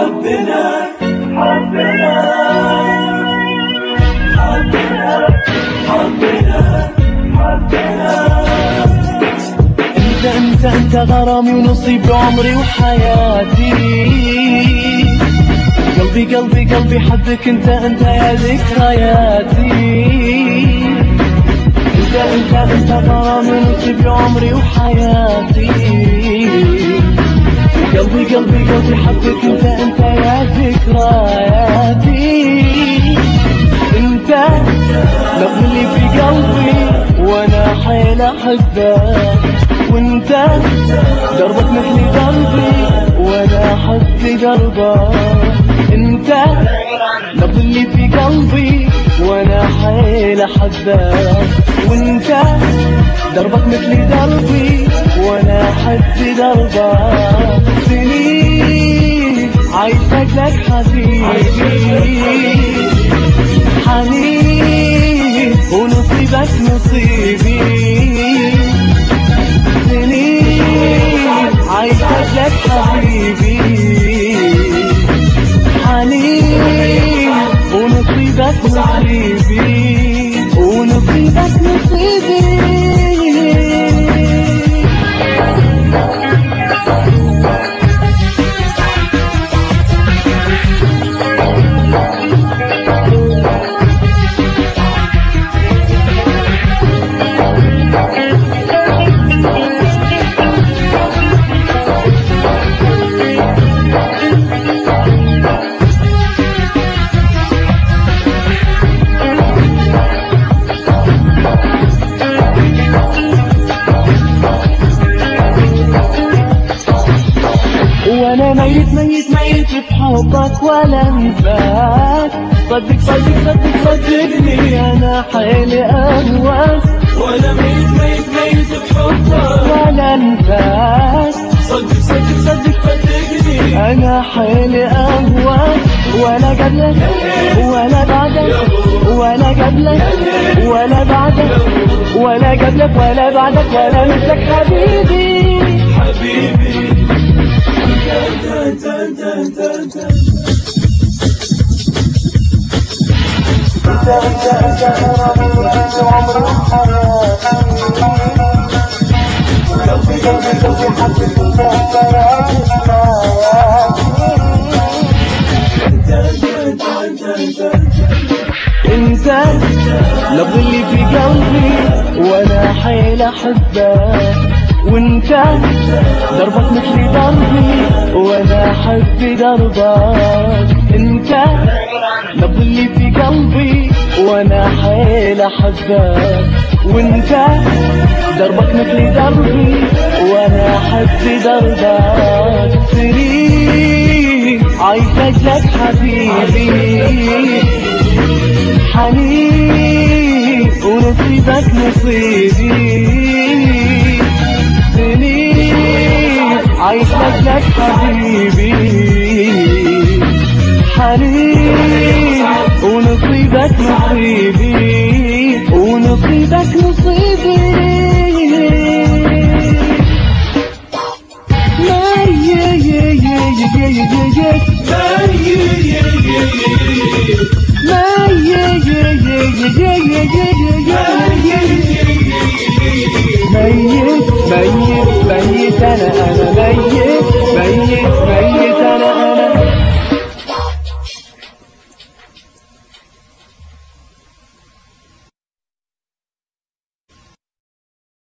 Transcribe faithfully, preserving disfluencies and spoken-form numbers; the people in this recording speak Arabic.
حبنا حبنا حبنا حبنا حبنا. انت انت انت غرامي ونصيب عمري وحياتي. قلبي قلبي قلبي حبك انت انت يا ذكرياتي. انت انت انت غرامي ونصيب عمري وحياتي. قلبي قلبي قلبي حبك انت انت يا ذكرياتي. انت نبض اللي في قلبي وانا حيل احبك. وانت دربك مثل دربي وانا احب دربك. انت نبض اللي في قلبي وانا حيل احبك. وانت دربك مثل دربي وانا احب دربك. سنين عايشك لك حبيبي حنين ونصيبك نصيبي. سنين عايشك لك حبيبي حنين ونصيبك نصيبي ونصيبك نصيبي. وانا ميت ميت ميت بحبك ولا انساك. صدق صدق صدق صدقني انا حيلي اهواك. وانا ميت ميت ميت بحبك ولا انساك. صدق صدق صدق صدقني انا حيلي اهواك. ولا قبلك ولا بعدك ولا قبلك ولا بعدك ولا قبلك ولا بعدك ولا مثلك حبيبي حبيبي. انت انت انت انت انت انت انت انت عمري وحياتي. قلبي قلبي قلبي حبك انت انت يا ذكرياتي. انت انت انت انت انت انت نبض اللي في قلبي وانا حيل احبك. وانت دربك مثل دربي وانا احب دربك. انت نبض اللي في قلبي وانا حيل احبك. وانت دربك مثل دربي وانا احب دربك. سنين عايشك لك حبيبي حنين ونصيبك نصيبي. سنين عايشك لك حبيبي حنين ونصيبك نصيبي ونصيبك نصيبي.